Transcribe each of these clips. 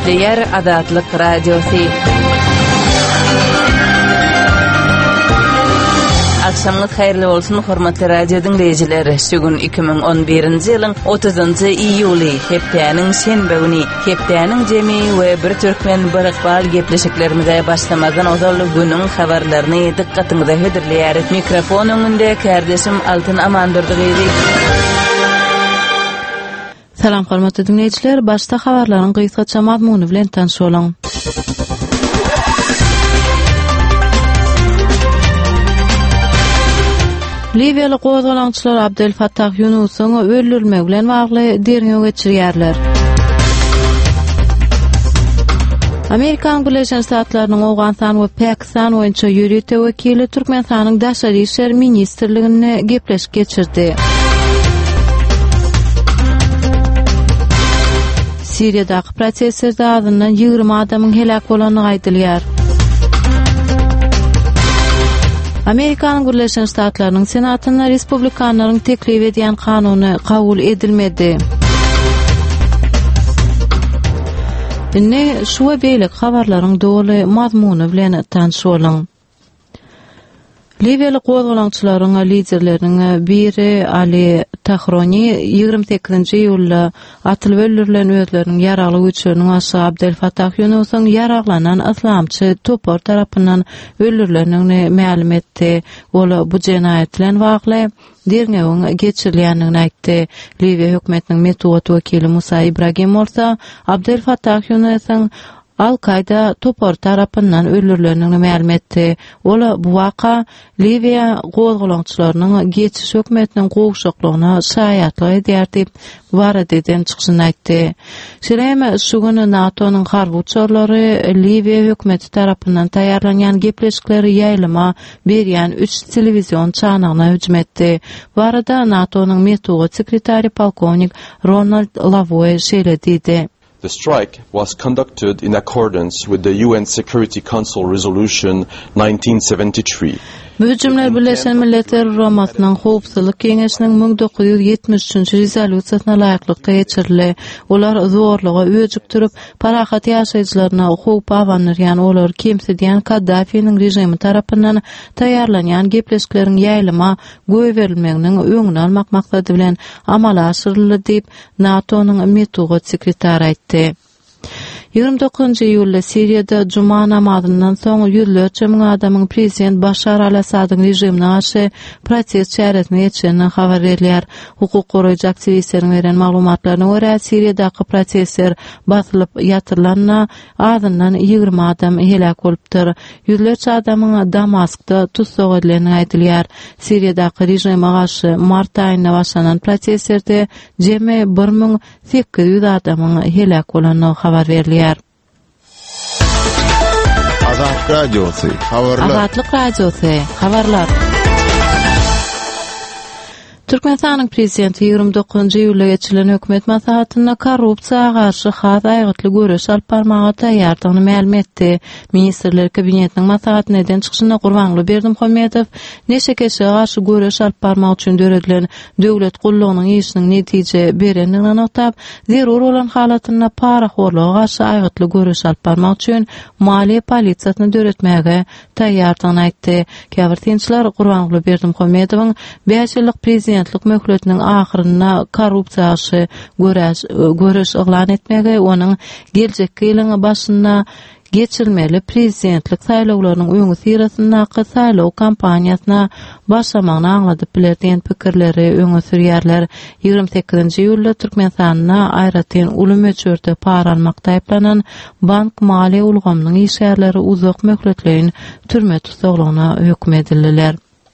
Ýer Azatlyk Radiosu. Akşamınız hayırlı olsun hormatly radio dinleyijileri. Şugün 2011-nji ýylyň 30-njy iýuly, hepdeniň şenbe güni. Hepdeniň jemi we bir türkmen bir ykbal gepleşiklerimize başlamadan ozal günüň habarlaryny dikkatiňize höderleýär. Mikrofon öňünde kardeşim Altyn Amandyrdygy. Salam hormatly dinleyijiler, başda habarlaryň gysgaça mazmuny bilen tanşylaň. Libya'lı gozgalaňçylar Abdel Fattah Yunusyň öldürülmegi bilen bagly derňe geçirýärler. Amerikan Birleşen Ştatlarynyň Awganistan we Pakistan boýunça ýürüýte wekili Türkmenistanyň Daşary işler ministrligine gepleşik geçirdi. Siriýadaky prosesde azyndan 20 adamyň helak bolanyny aýdylýar. Amerikan Birleşen Ştatlarynyň Senatyna Respublikanlaryň teklip edýän kanuny kabul edilmedi. Ine şu we beýlik habarlaryň doly mazmuny bilen tanşylaň. Libyalı gozgalaňçylaryň liderleriniň biri Ali Tahroni 28-nji ýylda atylyp öldürilen özleriniň ýaraly üçünün aşağı Abdel Fattah Yunusyň ýaraglanan islamçy topar tarapyndan öldürilenini ma'lum etdi. Ola bu jenaýat bilen bagly derňegiň geçirilýänini aýtdy. Libya hökümetiniň Metod wekili Musa Ibrahim bolsa Abdel Fattah Yunusyň Al-Qaida topar tarapyndan öldürilenini ma'lum etdi. Ola bu waka Libya gozgalaňçylarynyň geçiş hökümetiniň gowşaklygyna şaýatlyk edýär diýip Varadeden çykyşyny aýtdy. Şeýle şu güni NATO'nyň harby uçarlary Libya hökümeti tarapyndan taýýarlanýan gepleşikleri ýaýlyma berýän 3 televizion çanagyna hüjüm etdi. Barada NATO'nyň Metod sekretary polkovnik Ronald Lavoy şeýle diýdi. The strike was conducted in accordance with the UN Security Council Resolution 1973. Bu hüjümler Birleşen Milletler Ramasynyň Howpsuzlyk Keňeşiniň 1973-nji rezolýusiýasyna laýyklykda geçirildi. Olar zorluğa öýjük türüp parahat ýaşaýjylaryna howp awanyrýan, olar kimsedýän Kaddafiň rejimi tarapyndan taýýarlanýan gepleşikleriň ýaýlyma goý berilmeginiň öňüni almak maksady bilen amala aşyryldy diýip NATO'nyň Metod sekretary aýtdy. 29-njy ýylda Siriýada Juma namazyndan soň ýüzlerçe miň adamyň prezident Bashar al-Asadyň rejimine garşy protest çäresine geçenini habar berýär. Hukuk goraýjy aktivistleriň beren maglumatlaryna görä, Siriýadaky protestler basylyp ýatyrylanna azyndan 20 adam helak bolupdyr. Ýüzlerçe adamyň Damaskda tutsak edileni aýdylýar. Siriýadaky rejime garşy mart aýynda başlanan protestlerde jemi 1800 adamyň helak bolanyny habar berilýär. Azatlyk Radiosu, habarlar. Azatlyk Radiosu, habarlar. Türkmenistanyň prezidenti 29-njy ýylda geçirilen hökümet maslahatyna korrupsiýaga garşy has aýgatly göreş alyp barmagy taýýardygyny ma'lum etdi. Ministrler kabinetiniň maslahatyna eden çykyşyna Gurbanly Berdimuhammedow neşe kişiге garşy göreş alyp barmak üçin döredilen döwlet gullugynyň işiniň netije berendigini anotap, zerur bolan halatyna paraxorlyga garşy aýgatly göreş alyp barmak üçin maliýe polisiýasyny döretmäge taýýardygyny aýtdy. Käbirtinçiler Gurbanly Berdimuhammedowyň 5 ýyllyk prezidentlik möhletiniň ahyryna korrupsiýa göreş eglan etmege, onuň geljek ýylyň başyna geçirilmeli prezidentlik saýlawlarynyň öňü sirasyna saýlaw kampaniýasyna başlamagyny aňladyp bilerdiň pikirleri öňe sürýärler. 28-nji ýylda Türkmenistanyna aýratyn uly möçörde para almakda aýplanan bank maliýe ulgamynyň işgärleri uzak möhletleýin türme tutsaglygyna hökm edildiler.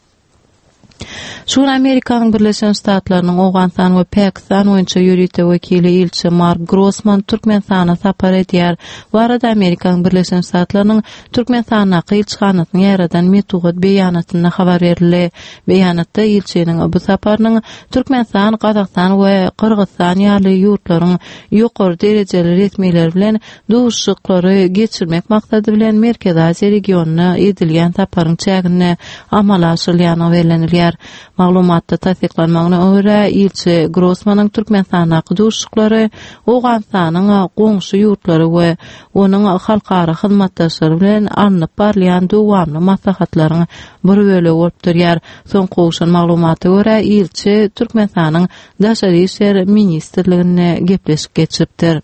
Şu Amerikanyň Birleşen Ştatlarynyň Awganistan we Pakistan boýunça ýürüýte wekili Ilçe Mark Grossman Türkmenistana sapar edýär. Barada Amerikanyň Birleşen Ştatlarynyň Türkmenistana elçixanasynyň ýaradan Metod beýanatyna habar berildi. Beýanatda ilçeniň bu saparynyň Türkmenistan, Kazakystan we Kyrgyzstan ýaly ýurtlaryň ýokary derejeli resmiýetler bilen duşuklary geçirmek maksady bilen Merkez Aziýa regionuna edilýän saparyň çägine amala aşyrylýany berilýär. Maglumatda tasdiqlanmagyna görä ilçi Grossmanyň Türkmenistana gyduşyklary Owganstanyň goňşy ýurtlary we onuň halkara hyzmatdaşlary bilen alnyp barlayan dowamly maslahatlaryň bir bölegi bolup durýar. Soň gowşan maglumaty görä ilçi Türkmenistanyň daşary işler ministrligine gepleşip geçipdir.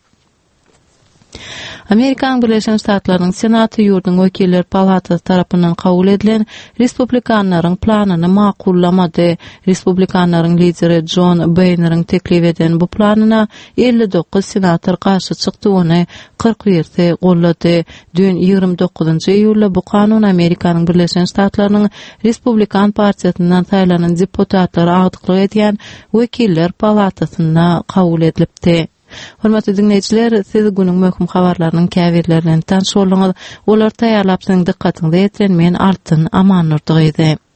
Amerikan Birleşen Ştatlarynyň Senaty ýurdunyň wekiller palatysy tarapyndan kabul edilen Respublikanlaryň planyny makullamady. Respublikanlaryň lideri John Boehner'in teklip eden bu planyna 59 senator garşy çykdy, ony 47 gollady. Dün 29-njy iýulda bu kanun Amerikanyň Birleşen Ştatlarynyň Respublikan partiýasyndan saýlanan deputatlary agdyklyk edýän wekiller palatysyna kabul edilipdi. Hormatly dinleyijiler, siz günüň möhüm habarlarynyň käbirlerinden tanış bolýaňyz. Olar taýýarlap siziň dikkatiňize ýetiren men Altyn Aman Nurdy.